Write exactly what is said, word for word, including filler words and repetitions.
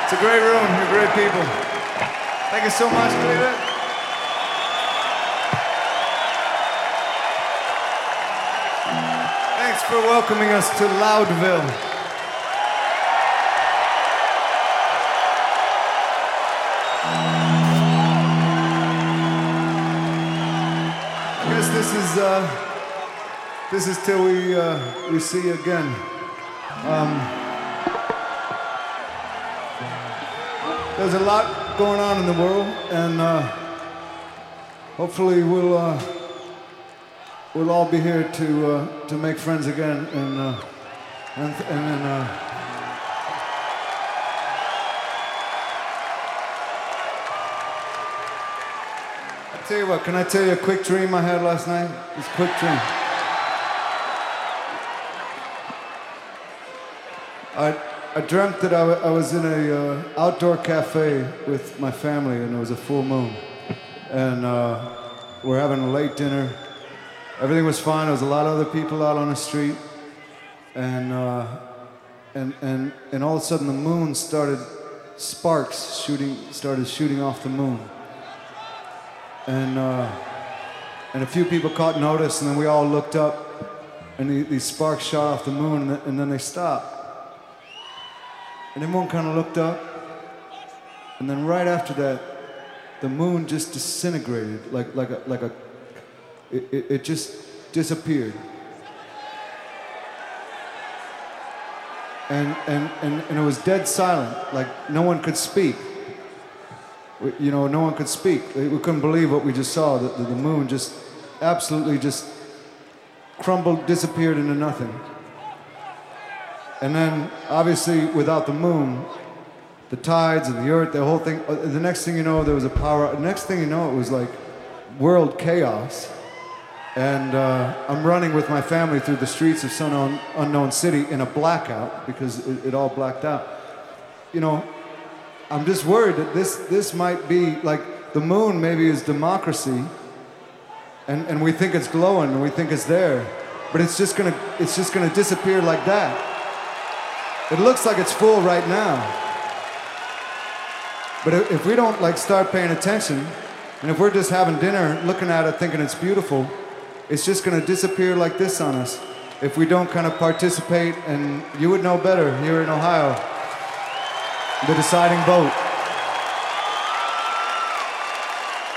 It's a great room. You're great people. Thank you so much, Cleveland. Thanks for welcoming us to Loudville. I guess this is uh, this is till we uh, we see you again. Um, There's a lot going on in the world, and uh, hopefully we'll uh, we'll all be here to uh, to make friends again, and uh, and and then. Uh, I tell you what, can I tell you a quick dream I had last night? It's a quick dream. I. I dreamt that I, w- I was in a uh, outdoor cafe with my family, and it was a full moon, and uh, we're having a late dinner. Everything was fine. There was a lot of other people out on the street, and uh, and and and all of a sudden the moon started, sparks shooting started shooting off the moon, and uh, and a few people caught notice, and then we all looked up, and the, these sparks shot off the moon, and, th- and then they stopped. And everyone kind of looked up, and then right after that, the moon just disintegrated, like like a like a, it, it, it just disappeared. And, and and and it was dead silent, like no one could speak. We, you know, no one could speak. We couldn't believe what we just saw. That the, the moon just absolutely just crumbled, disappeared into nothing. And then, obviously, without the moon, the tides and the earth, the whole thing, the next thing you know, there was a power, the next thing you know, it was like world chaos. And uh, I'm running with my family through the streets of some un- unknown city in a blackout, because it, it all blacked out. You know, I'm just worried that this, this might be, like, the moon maybe is democracy, and, and we think it's glowing, and we think it's there, but it's just gonna, it's just gonna disappear like that. It looks like it's full right now. But if we don't like start paying attention, and if we're just having dinner, looking at it, thinking it's beautiful, it's just gonna disappear like this on us if we don't kind of participate, and you would know better here in Ohio, the deciding vote.